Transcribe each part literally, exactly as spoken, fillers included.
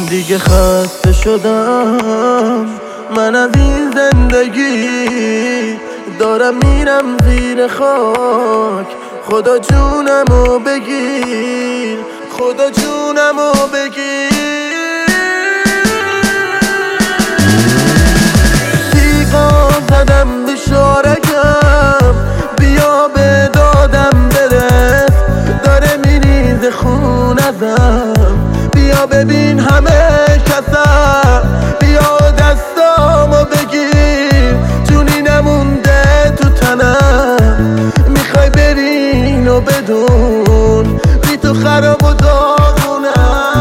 دیگه خسته شدم من از این زندگی، دارم میرم زیر خاک. خدا جونمو بگیر، خدا جونمو بگیر. تیغا زدم به شارکم، بیا به دادم برس. داره میریزه خون ازم، بیا ببین همه کسم. بیا دستامو بگیر، جونی نمونده تو تنم. میخوای برین و بدون بی تو خراب و داغونم.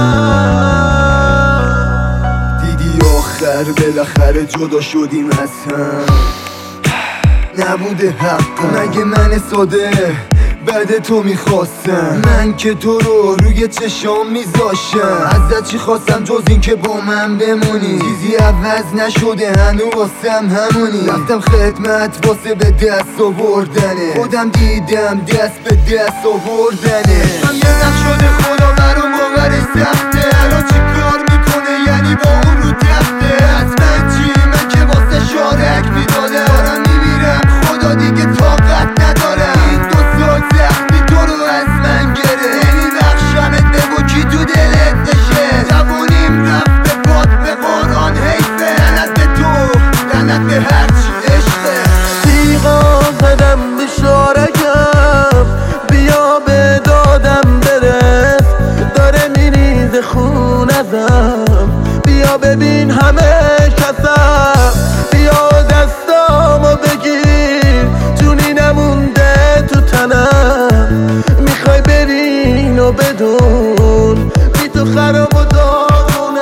دیدی آخر بالاخره جدا شدیم از هم، نبوده حق مگه من ساده بعد تو میخواستم. من که تو رو روی چشام میذاشتم، ازت چی خواستم جز این که با من بمونی. چیزی عوض نشده هنو واسم همونی. رفتم خدمت واسه به دست آوردنه، خودم دیدم دست به دست آوردنه. هم یه نقش شده خدا برام باورش سخته. الان چی کار میکنه یعنی با اون رو تخته. از من چی من که واسه شارک میدادم. دارم میمیرم خدا دیگه طاقت ندارم. این دو سال زخمی تو رو از من گره. نمیبخشمت بگو کی تو دلت نشه. جوونیم رفت به باد به قرآن حیفه. لعنت به تو لعنت به هرچی عشقه. تیغا زدم به شارکم، بیا به دادم برس. داره میریزه خون ازم، بیا ببین همه کسم. بیا دستامو بگیر، جونی نمونده تو تنم. میخوای برین و بدون بی تو خراب و داغونم.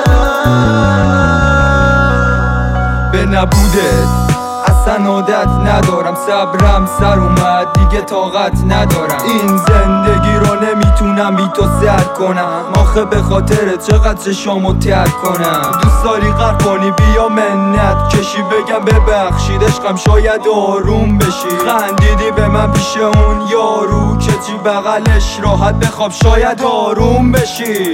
به نبودت اصلا عادت ندارم، صبرم سر اومد دیگه طاقت ندارم. این زندگی رو نمیتونم بی تو سر کنم. آخه به خاطر چقدر چشامو تر کنم. دوست داری غرق کنی بیا منت کشی، بگم ببخشید عشقم شاید آروم بشی. خندیدی به من پیش اون یارو که چی بغلش راحت بخواب شاید آروم بشی.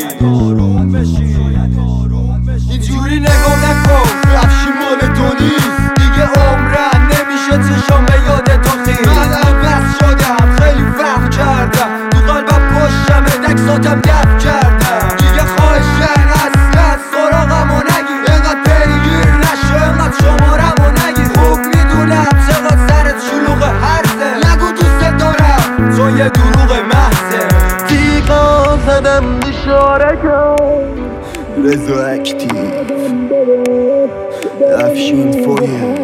اینجوری نگاه نکن افشی مال تو نیست دیگه. عمرن نمیشه چشام به یاد تو خیلی. من عوض شدم خیلی فرق کردم، تو قلبم کشتم دکساتم دفع کردم. دیگه خواهشن اصلا سراغمو نگیر، اینقدر پیگیر نشو اینقدر شمارمو نگیر. خوب میدونم چقدر سرت شلوغ هرزه، نگو دوست دارم چون یه دروغ محضه. تیغا زدم به شارکم، رضا اکتیو افشین فویه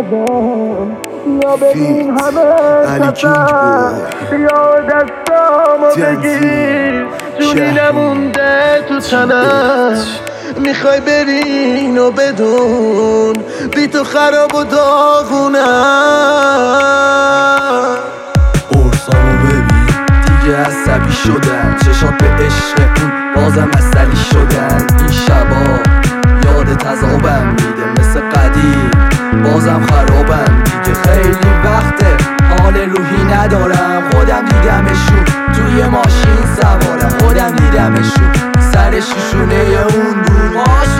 فیت علی کینگ بوی. بیا دستامو بگیر، جونی نمونده تو تنم. میخوای برین و بدون بی تو خراب و داغونم. قرصامو ببین دیگه عصبی شدم. چشات به عشق اون بازم عسلی شدن. این شبا یادت عذابم میده مثل قدیم، بازم خرابم دیگه. خیلی وقته حال روحی ندارم. خودم دیدمشون توی ماشین سوارم، خودم دیدمشون سر شیشونه اون بود.